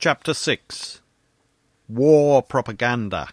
Chapter 6. War Propaganda.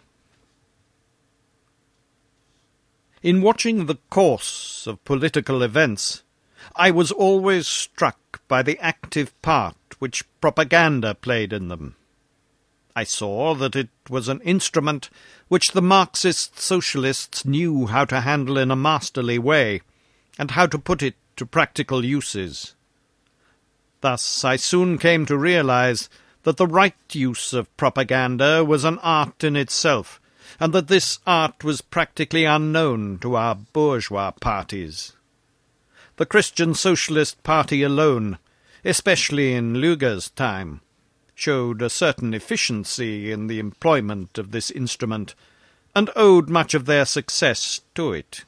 In watching the course of political events, I was always struck by the active part which propaganda played in them. I saw that it was an instrument which the Marxist socialists knew how to handle in a masterly way, and how to put it to practical uses. Thus I soon came to realize that the right use of propaganda was an art in itself, and that this art was practically unknown to our bourgeois parties. The Christian Socialist Party alone, especially in Lueger's time, showed a certain efficiency in the employment of this instrument, and owed much of their success to it.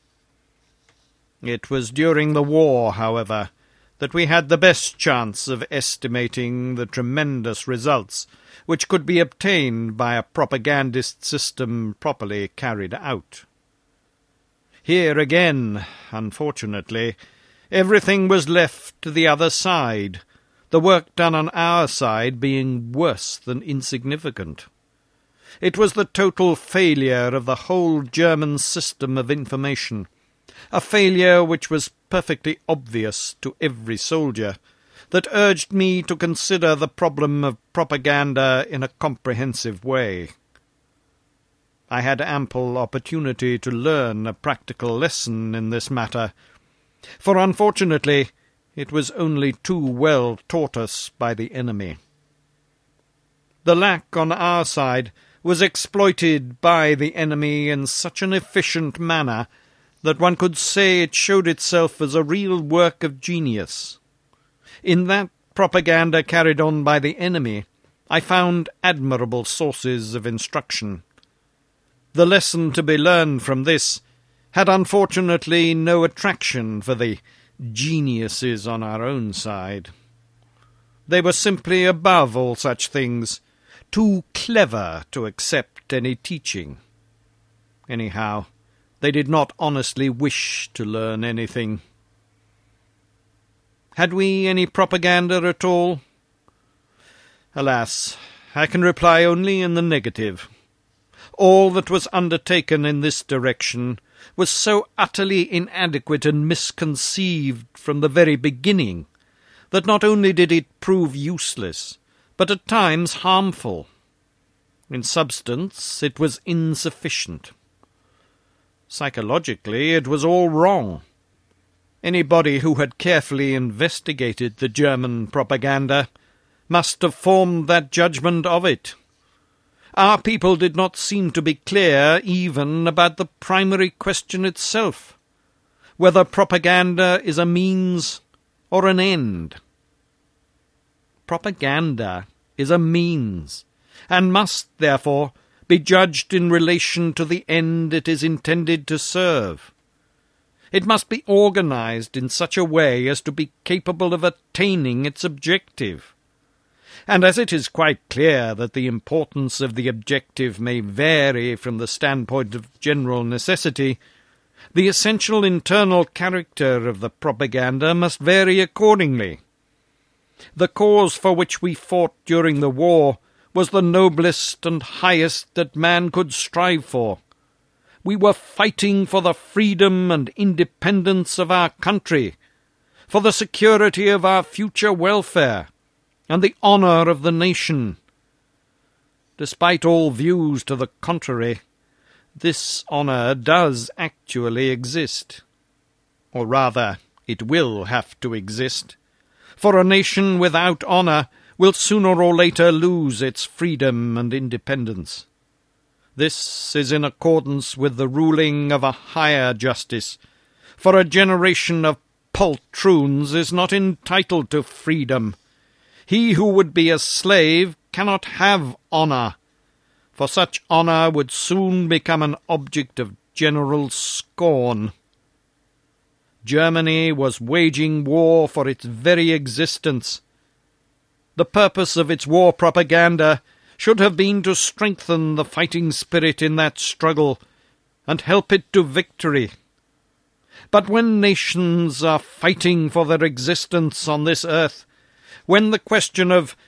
It was during the war, however, that we had the best chance of estimating the tremendous results which could be obtained by a propagandist system properly carried out. Here again, unfortunately, everything was left to the other side, the work done on our side being worse than insignificant. It was the total failure of the whole German system of information, a failure which was perfectly obvious to every soldier, that urged me to consider the problem of propaganda in a comprehensive way. I had ample opportunity to learn a practical lesson in this matter, for unfortunately it was only too well taught us by the enemy. The lack on our side was exploited by the enemy in such an efficient manner that one could say it showed itself as a real work of genius. In that propaganda carried on by the enemy, I found admirable sources of instruction. The lesson to be learned from this had unfortunately no attraction for the geniuses on our own side. They were simply above all such things, too clever to accept any teaching. Anyhow, they did not honestly wish to learn anything. Had we any propaganda at all? Alas, I can reply only in the negative. All that was undertaken in this direction was so utterly inadequate and misconceived from the very beginning that not only did it prove useless, but at times harmful. In substance, it was insufficient. Psychologically, it was all wrong. Anybody who had carefully investigated the German propaganda must have formed that judgment of it. Our people did not seem to be clear even about the primary question itself, whether propaganda is a means or an end. Propaganda is a means, and must, therefore, be judged in relation to the end it is intended to serve. It must be organized in such a way as to be capable of attaining its objective. And as it is quite clear that the importance of the objective may vary from the standpoint of general necessity, the essential internal character of the propaganda must vary accordingly. The cause for which we fought during the war was the noblest and highest that man could strive for. We were fighting for the freedom and independence of our country, for the security of our future welfare, and the honour of the nation. Despite all views to the contrary, this honour does actually exist. Or rather, it will have to exist, for a nation without honour will sooner or later lose its freedom and independence. This is in accordance with the ruling of a higher justice, for a generation of poltroons is not entitled to freedom. He who would be a slave cannot have honour, for such honour would soon become an object of general scorn. Germany was waging war for its very existence. The purpose of its war propaganda should have been to strengthen the fighting spirit in that struggle and help it to victory. But when nations are fighting for their existence on this earth, when the question of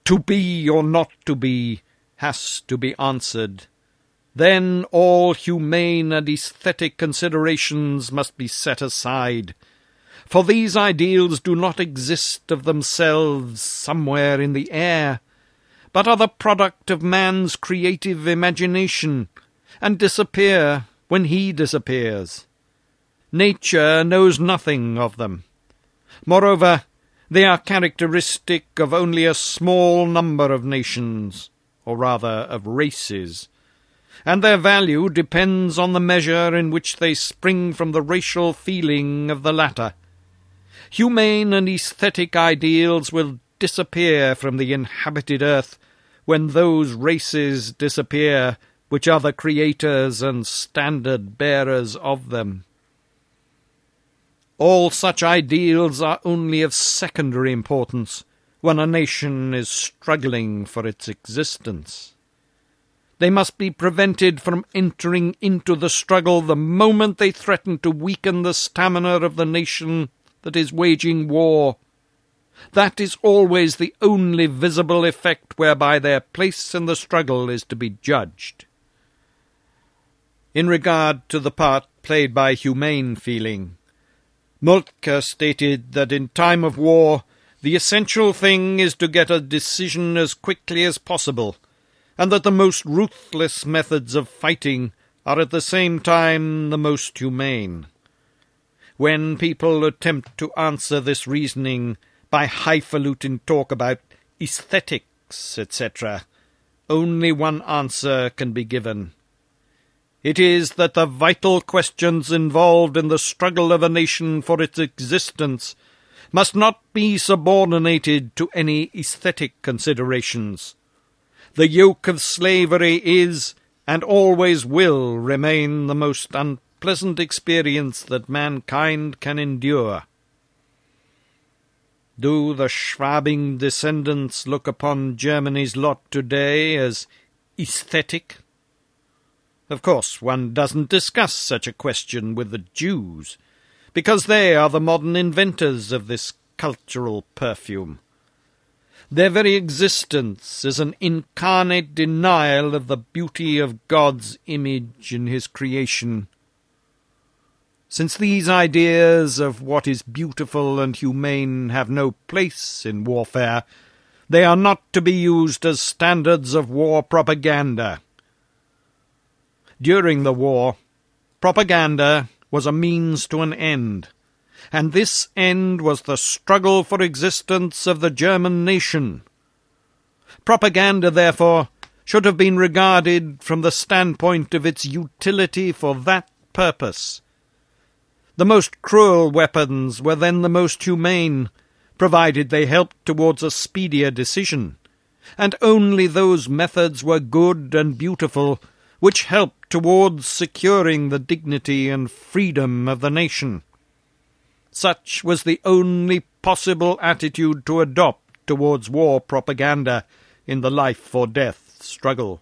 to be or not to be has to be answered. Then all humane and aesthetic considerations must be set aside, for these ideals do not exist of themselves somewhere in the air, but are the product of man's creative imagination, and disappear when he disappears. Nature knows nothing of them. Moreover, they are characteristic of only a small number of nations, or rather of races, and their value depends on the measure in which they spring from the racial feeling of the latter. Humane and aesthetic ideals will disappear from the inhabited earth when those races disappear which are the creators and standard-bearers of them. All such ideals are only of secondary importance when a nation is struggling for its existence. They must be prevented from entering into the struggle the moment they threaten to weaken the stamina of the nation that is waging war. That is always the only visible effect whereby their place in the struggle is to be judged. In regard to the part played by humane feeling, Moltke stated that in time of war the essential thing is to get a decision as quickly as possible, and that the most ruthless methods of fighting are at the same time the most humane. When people attempt to answer this reasoning by highfalutin talk about aesthetics, etc., only one answer can be given. It is that the vital questions involved in the struggle of a nation for its existence must not be subordinated to any aesthetic considerations. The yoke of slavery is, and always will remain, the most unpleasant experience that mankind can endure. Do the Schwabing descendants look upon Germany's lot today as aesthetic? Of course, one doesn't discuss such a question with the Jews, because they are the modern inventors of this cultural perfume. Their very existence is an incarnate denial of the beauty of God's image in his creation. Since these ideas of what is beautiful and humane have no place in warfare, they are not to be used as standards of war propaganda. During the war, propaganda was a means to an end, and this end was the struggle for existence of the German nation. Propaganda, therefore, should have been regarded from the standpoint of its utility for that purpose. The most cruel weapons were then the most humane, provided they helped towards a speedier decision, and only those methods were good and beautiful which helped towards securing the dignity and freedom of the nation. Such was the only possible attitude to adopt towards war propaganda in the life-or-death struggle.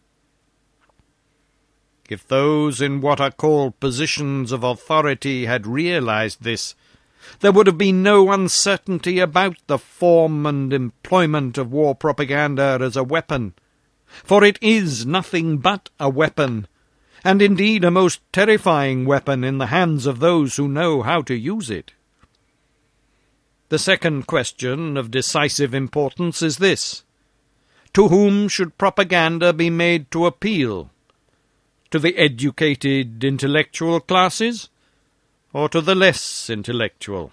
If those in what are called positions of authority had realized this, there would have been no uncertainty about the form and employment of war propaganda as a weapon, for it is nothing but a weapon, and indeed a most terrifying weapon in the hands of those who know how to use it. The second question of decisive importance is this: to whom should propaganda be made to appeal? To the educated intellectual classes, or to the less intellectual?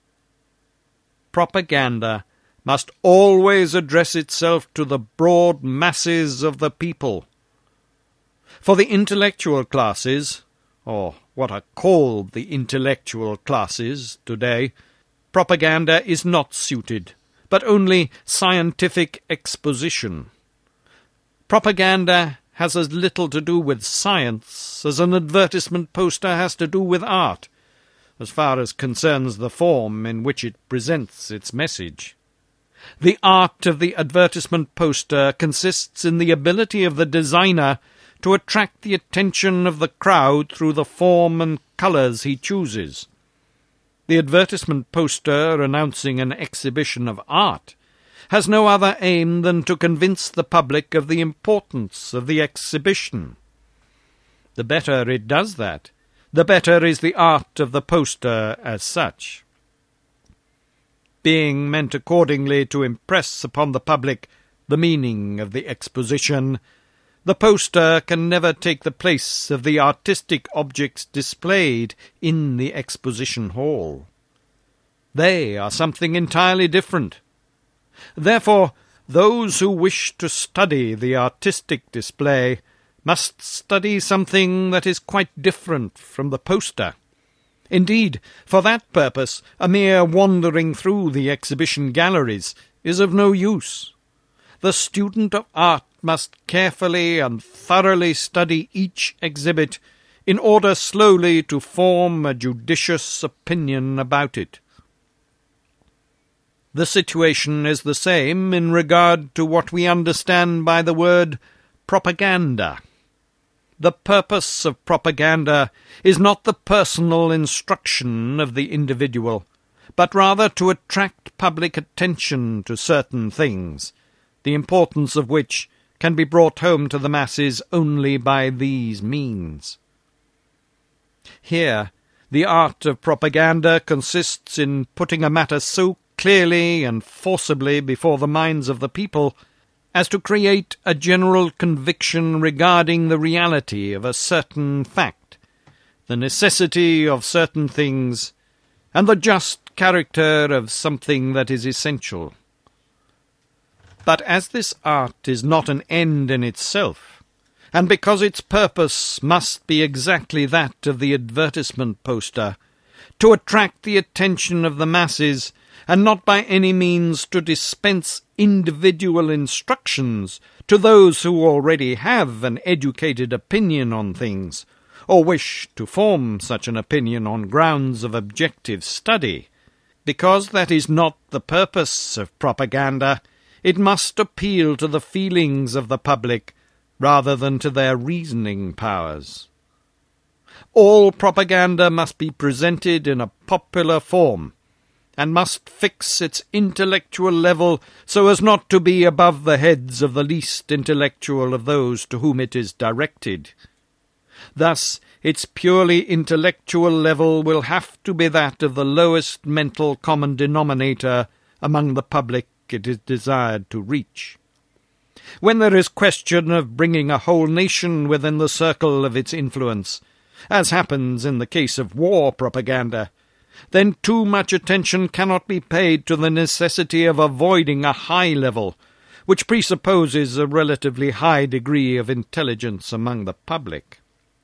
Propaganda must always address itself to the broad masses of the people. For the intellectual classes, or what are called the intellectual classes today, propaganda is not suited, but only scientific exposition. Propaganda has as little to do with science as an advertisement poster has to do with art, as far as concerns the form in which it presents its message. The art of the advertisement poster consists in the ability of the designer to attract the attention of the crowd through the form and colours he chooses. The advertisement poster announcing an exhibition of art has no other aim than to convince the public of the importance of the exhibition. The better it does that, the better is the art of the poster as such. Being meant accordingly to impress upon the public the meaning of the exposition, the poster can never take the place of the artistic objects displayed in the exposition hall. They are something entirely different. Therefore, those who wish to study the artistic display must study something that is quite different from the poster. Indeed, for that purpose, a mere wandering through the exhibition galleries is of no use. The student of art must carefully and thoroughly study each exhibit in order slowly to form a judicious opinion about it. The situation is the same in regard to what we understand by the word propaganda. The purpose of propaganda is not the personal instruction of the individual, but rather to attract public attention to certain things, the importance of which can be brought home to the masses only by these means. Here, the art of propaganda consists in putting a matter so clearly and forcibly before the minds of the people as to create a general conviction regarding the reality of a certain fact, the necessity of certain things, and the just character of something that is essential. But as this art is not an end in itself, and because its purpose must be exactly that of the advertisement poster, to attract the attention of the masses, and not by any means to dispense individual instructions to those who already have an educated opinion on things, or wish to form such an opinion on grounds of objective study. Because that is not the purpose of propaganda, it must appeal to the feelings of the public rather than to their reasoning powers. All propaganda must be presented in a popular form, and must fix its intellectual level so as not to be above the heads of the least intellectual of those to whom it is directed. Thus, its purely intellectual level will have to be that of the lowest mental common denominator among the public it is desired to reach. When there is question of bringing a whole nation within the circle of its influence, as happens in the case of war propaganda, then too much attention cannot be paid to the necessity of avoiding a high level, which presupposes a relatively high degree of intelligence among the public.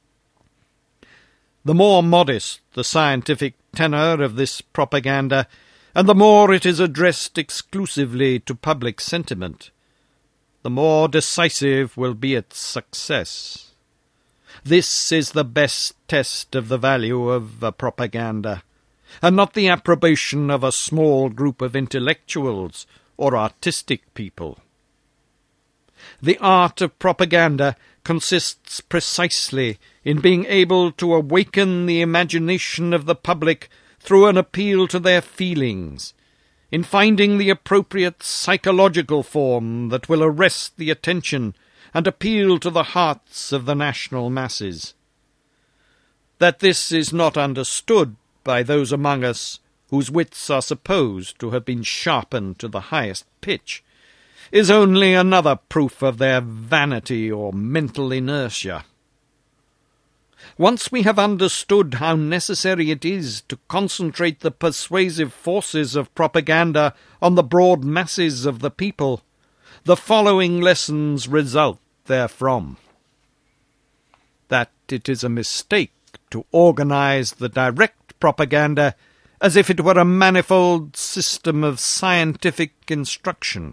The more modest the scientific tenor of this propaganda, and the more it is addressed exclusively to public sentiment, the more decisive will be its success. This is the best test of the value of a propaganda, and not the approbation of a small group of intellectuals or artistic people. The art of propaganda consists precisely in being able to awaken the imagination of the public through an appeal to their feelings, in finding the appropriate psychological form that will arrest the attention and appeal to the hearts of the national masses. That this is not understood by those among us whose wits are supposed to have been sharpened to the highest pitch is only another proof of their vanity or mental inertia. Once we have understood how necessary it is to concentrate the persuasive forces of propaganda on the broad masses of the people, the following lessons result therefrom. That it is a mistake to organize the direct propaganda as if it were a manifold system of scientific instruction.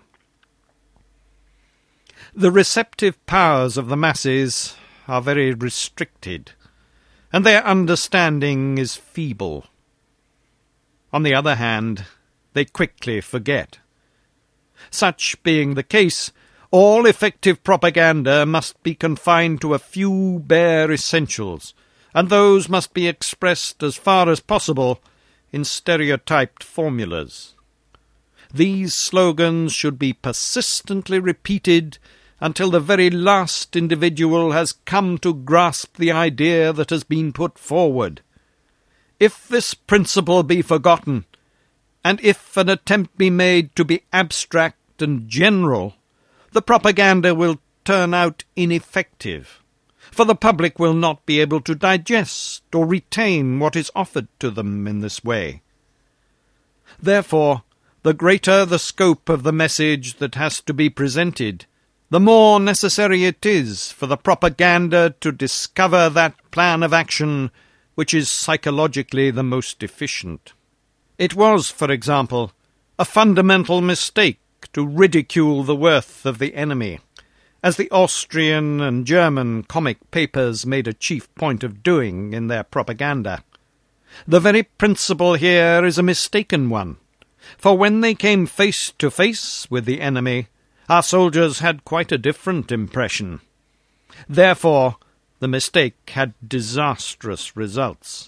The receptive powers of the masses are very restricted, and their understanding is feeble. On the other hand, they quickly forget. Such being the case, all effective propaganda must be confined to a few bare essentials, and those must be expressed as far as possible in stereotyped formulas. These slogans should be persistently repeated until the very last individual has come to grasp the idea that has been put forward. If this principle be forgotten, and if an attempt be made to be abstract and general, the propaganda will turn out ineffective, for the public will not be able to digest or retain what is offered to them in this way. Therefore, the greater the scope of the message that has to be presented, the more necessary it is for the propaganda to discover that plan of action which is psychologically the most efficient. It was, for example, a fundamental mistake to ridicule the worth of the enemy, as the Austrian and German comic papers made a chief point of doing in their propaganda. The very principle here is a mistaken one, for when they came face to face with the enemy, our soldiers had quite a different impression. Therefore, the mistake had disastrous results.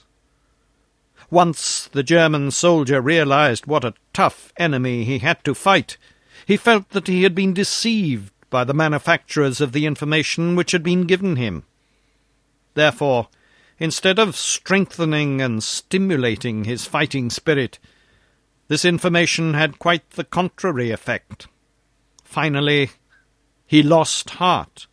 Once the German soldier realized what a tough enemy he had to fight, he felt that he had been deceived by the manufacturers of the information which had been given him. Therefore, instead of strengthening and stimulating his fighting spirit, this information had quite the contrary effect. Finally, he lost heart.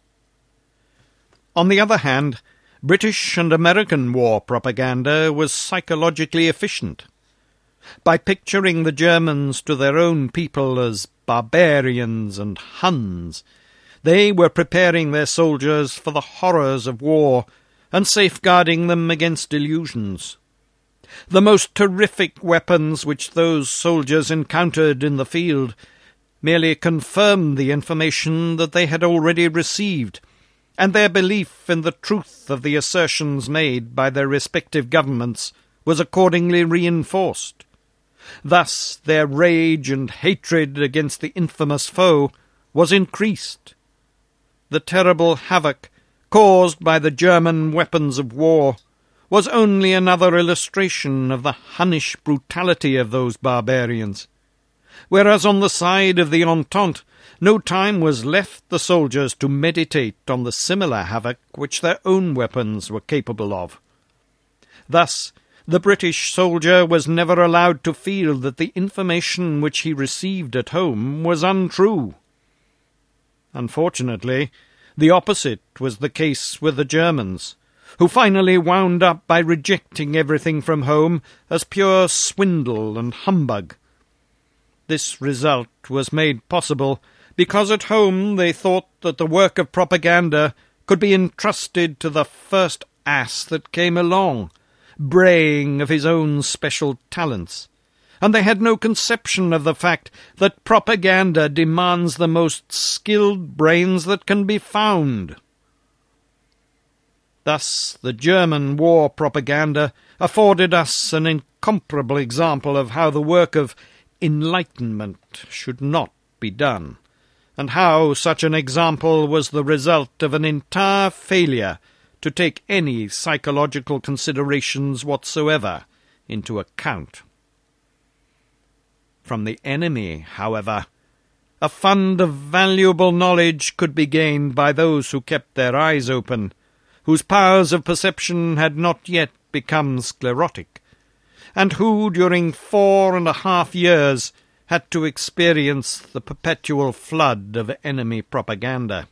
On the other hand, British and American war propaganda was psychologically efficient. By picturing the Germans to their own people as barbarians and Huns, they were preparing their soldiers for the horrors of war and safeguarding them against illusions. The most terrific weapons which those soldiers encountered in the field merely confirmed the information that they had already received, and their belief in the truth of the assertions made by their respective governments was accordingly reinforced. Thus their rage and hatred against the infamous foe was increased. The terrible havoc caused by the German weapons of war was only another illustration of the Hunnish brutality of those barbarians, whereas on the side of the Entente no time was left the soldiers to meditate on the similar havoc which their own weapons were capable of. Thus, the British soldier was never allowed to feel that the information which he received at home was untrue. Unfortunately, the opposite was the case with the Germans, who finally wound up by rejecting everything from home as pure swindle and humbug. This result was made possible because at home they thought that the work of propaganda could be entrusted to the first ass that came along, braying of his own special talents, and they had no conception of the fact that propaganda demands the most skilled brains that can be found. Thus the German war propaganda afforded us an incomparable example of how the work of enlightenment should not be done, and how such an example was the result of an entire failure to take any psychological considerations whatsoever into account. From the enemy, however, a fund of valuable knowledge could be gained by those who kept their eyes open, whose powers of perception had not yet become sclerotic, and who, during 4.5 years, had to experience the perpetual flood of enemy propaganda.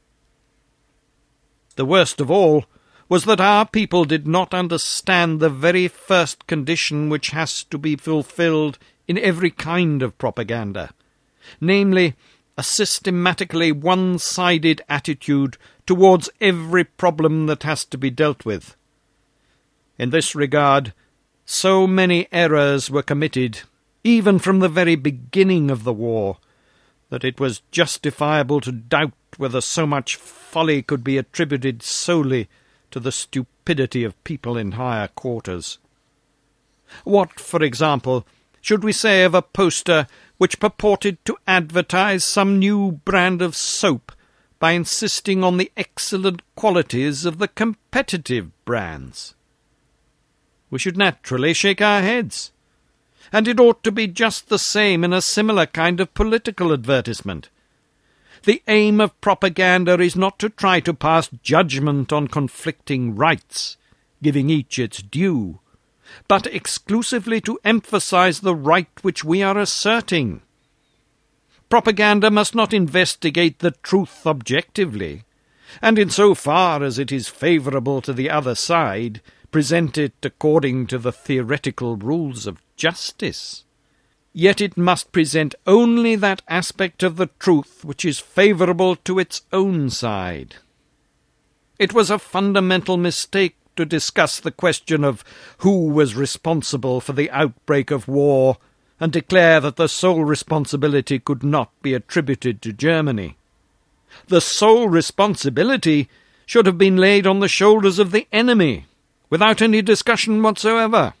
The worst of all was that our people did not understand the very first condition which has to be fulfilled in every kind of propaganda, namely, a systematically one-sided attitude towards every problem that has to be dealt with. In this regard, so many errors were committed, even from the very beginning of the war, that it was justifiable to doubt whether so much folly could be attributed solely to the stupidity of people in higher quarters. What, for example, should we say of a poster which purported to advertise some new brand of soap by insisting on the excellent qualities of the competitive brands? We should naturally shake our heads. and it ought to be just the same in a similar kind of political advertisement. The aim of propaganda is not to try to pass judgment on conflicting rights, giving each its due, but exclusively to emphasize the right which we are asserting. Propaganda must not investigate the truth objectively, and in so far as it is favourable to the other side, present it according to the theoretical rules of justice. Yet it must present only that aspect of the truth which is favourable to its own side. It was a fundamental mistake to discuss the question of who was responsible for the outbreak of war and declare that the sole responsibility could not be attributed to Germany. The sole responsibility should have been laid on the shoulders of the enemy, without any discussion whatsoever.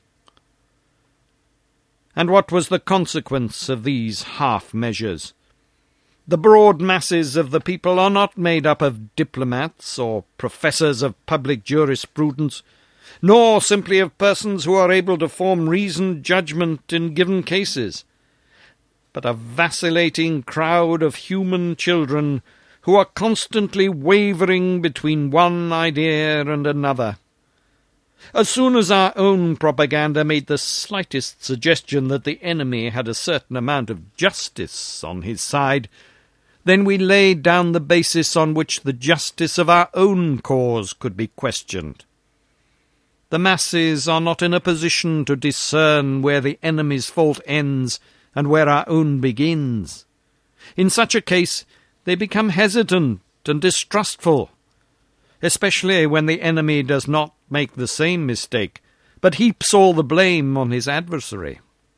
And what was the consequence of these half-measures? The broad masses of the people are not made up of diplomats or professors of public jurisprudence, nor simply of persons who are able to form reasoned judgment in given cases, but a vacillating crowd of human children who are constantly wavering between one idea and another. As soon as our own propaganda made the slightest suggestion that the enemy had a certain amount of justice on his side, then we laid down the basis on which the justice of our own cause could be questioned. The masses are not in a position to discern where the enemy's fault ends and where our own begins. In such a case, they become hesitant and distrustful, especially when the enemy does not make the same mistake, but heaps all the blame on his adversary.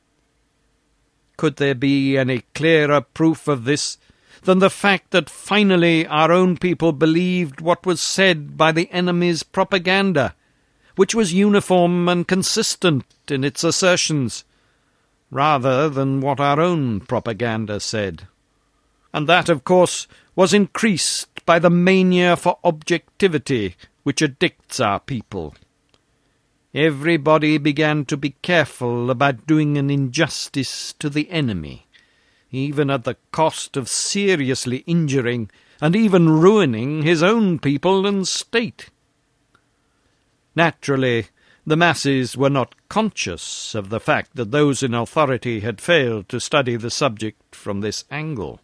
Could there be any clearer proof of this than the fact that finally our own people believed what was said by the enemy's propaganda, which was uniform and consistent in its assertions, rather than what our own propaganda said? And that, of course, was increased by the mania for objectivity which addicts our people. Everybody began to be careful about doing an injustice to the enemy, even at the cost of seriously injuring and even ruining his own people and state. Naturally, the masses were not conscious of the fact that those in authority had failed to study the subject from this angle.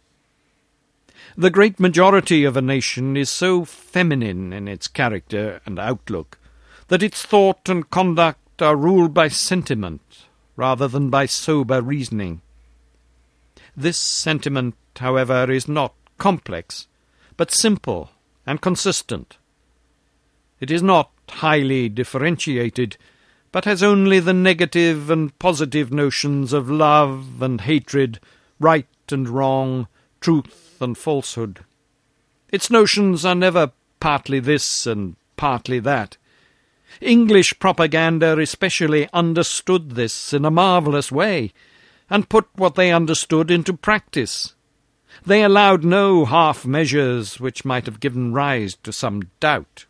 The great majority of a nation is so feminine in its character and outlook that its thought and conduct are ruled by sentiment rather than by sober reasoning. This sentiment, however, is not complex, but simple and consistent. It is not highly differentiated, but has only the negative and positive notions of love and hatred, right and wrong, truth and falsehood. Its notions are never partly this and partly that. English propaganda especially understood this in a marvellous way, and put what they understood into practice. They allowed no half-measures which might have given rise to some doubt.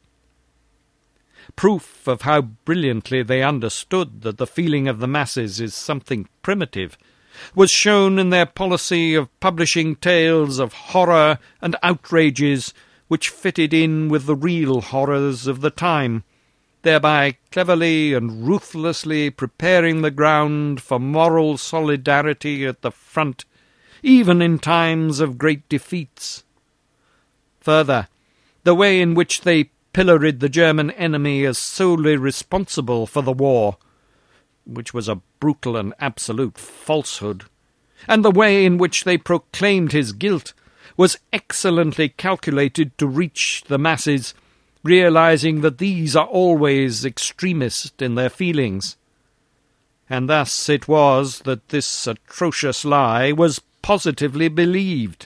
Proof of how brilliantly they understood that the feeling of the masses is something primitive was shown in their policy of publishing tales of horror and outrages which fitted in with the real horrors of the time, thereby cleverly and ruthlessly preparing the ground for moral solidarity at the front, even in times of great defeats. Further, the way in which they pilloried the German enemy as solely responsible for the war, which was a brutal and absolute falsehood, and the way in which they proclaimed his guilt was excellently calculated to reach the masses, realizing that these are always extremist in their feelings. And thus it was that this atrocious lie was positively believed.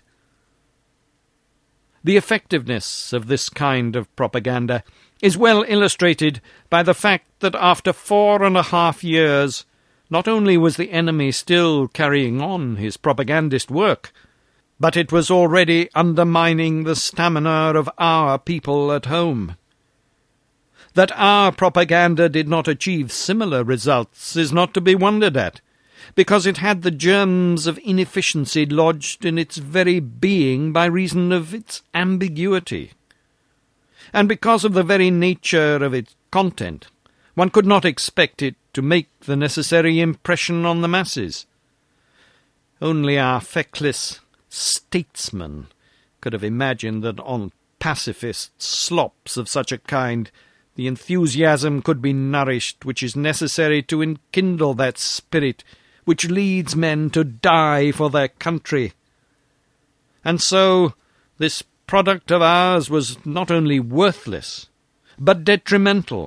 The effectiveness of this kind of propaganda is well illustrated by the fact that after 4.5 years, not only was the enemy still carrying on his propagandist work, but it was already undermining the stamina of our people at home. That our propaganda did not achieve similar results is not to be wondered at. because it had the germs of inefficiency lodged in its very being by reason of its ambiguity, and because of the very nature of its content. One could not expect it to make the necessary impression on the masses. Only our feckless statesmen could have imagined that on pacifist slops of such a kind the enthusiasm could be nourished which is necessary to enkindle that spirit which leads men to die for their country. And so this product of ours was not only worthless, but detrimental.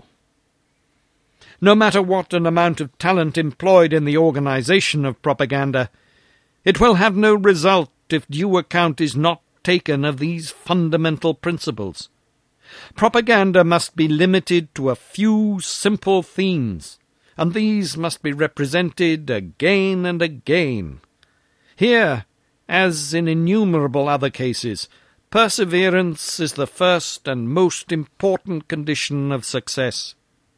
No matter what an amount of talent employed in the organization of propaganda, it will have no result if due account is not taken of these fundamental principles. Propaganda must be limited to a few simple themes, and these must be represented again and again. Here, as in innumerable other cases, perseverance is the first and most important condition of success.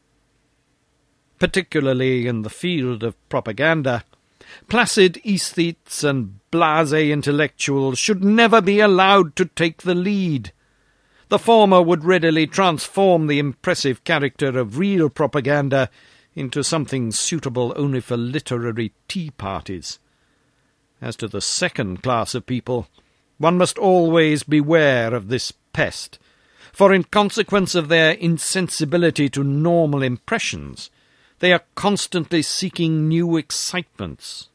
Particularly in the field of propaganda, placid aesthetes and blasé intellectuals should never be allowed to take the lead. The former would readily transform the impressive character of real propaganda into something suitable only for literary tea parties. As to the second class of people, one must always beware of this pest, for in consequence of their insensibility to normal impressions, they are constantly seeking new excitements.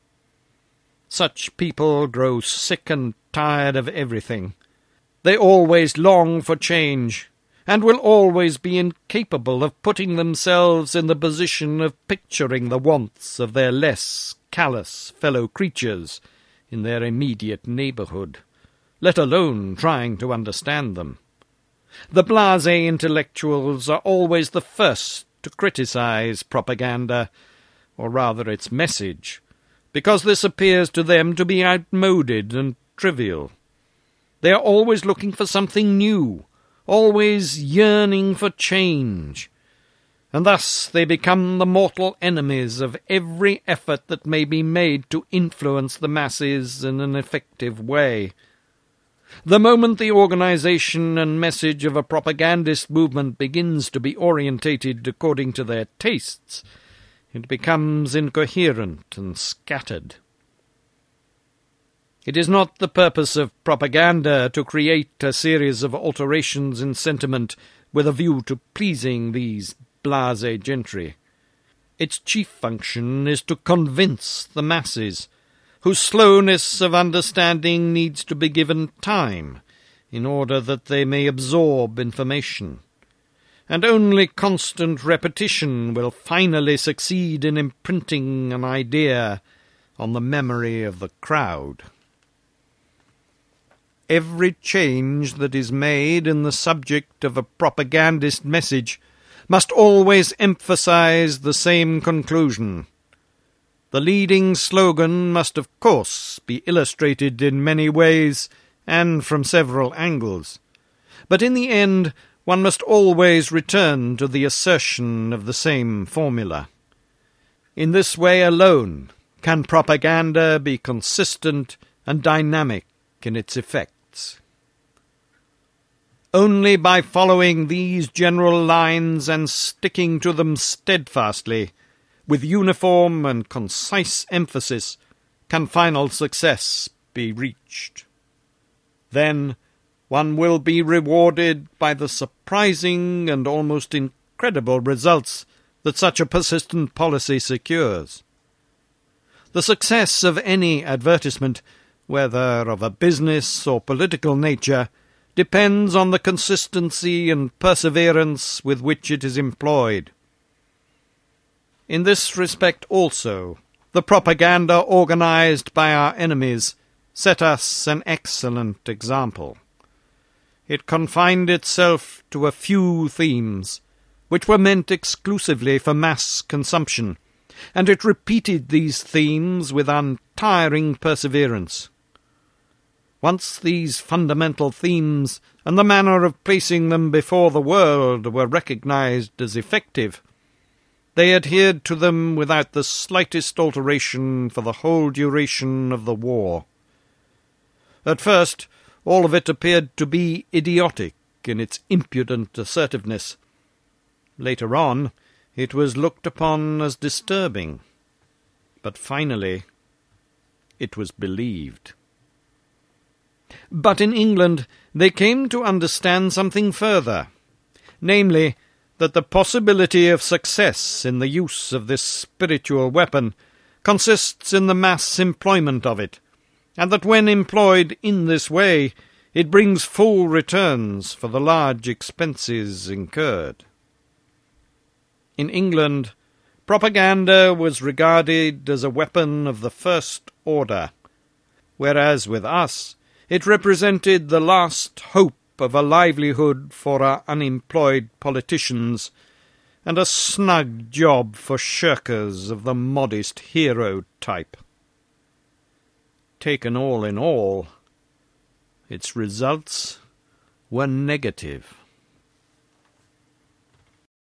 Such people grow sick and tired of everything. They always long for change, and will always be incapable of putting themselves in the position of picturing the wants of their less callous fellow creatures in their immediate neighbourhood, let alone trying to understand them. The blasé intellectuals are always the first to criticize propaganda, or rather its message, because this appears to them to be outmoded and trivial. They are always looking for something new, always yearning for change, and thus they become the mortal enemies of every effort that may be made to influence the masses in an effective way. The moment the organization and message of a propagandist movement begins to be orientated according to their tastes, it becomes incoherent and scattered. It is not the purpose of propaganda to create a series of alterations in sentiment with a view to pleasing these blasé gentry. Its chief function is to convince the masses, whose slowness of understanding needs to be given time in order that they may absorb information, and only constant repetition will finally succeed in imprinting an idea on the memory of the crowd. Every change that is made in the subject of a propagandist message must always emphasize the same conclusion. The leading slogan must of course be illustrated in many ways and from several angles, but in the end one must always return to the assertion of the same formula. In this way alone can propaganda be consistent and dynamic in its effects. Only by following these general lines and sticking to them steadfastly, with uniform and concise emphasis, can final success be reached. Then one will be rewarded by the surprising and almost incredible results that such a persistent policy secures. The success of any advertisement, whether of a business or political nature, depends on the consistency and perseverance with which it is employed. In this respect also, the propaganda organized by our enemies set us an excellent example. It confined itself to a few themes, which were meant exclusively for mass consumption, and it repeated these themes with untiring perseverance. Once these fundamental themes and the manner of placing them before the world were recognized as effective, They adhered to them without the slightest alteration for the whole duration of the war. At first, all of it appeared to be idiotic in its impudent assertiveness. Later on, it was looked upon as disturbing. But finally, it was believed. But in England they came to understand something further, namely, that the possibility of success in the use of this spiritual weapon consists in the mass employment of it, and that when employed in this way, it brings full returns for the large expenses incurred. In England, propaganda was regarded as a weapon of the first order, whereas with us it represented the last hope of a livelihood for our unemployed politicians, and a snug job for shirkers of the modest hero type. Taken all in all, its results were negative.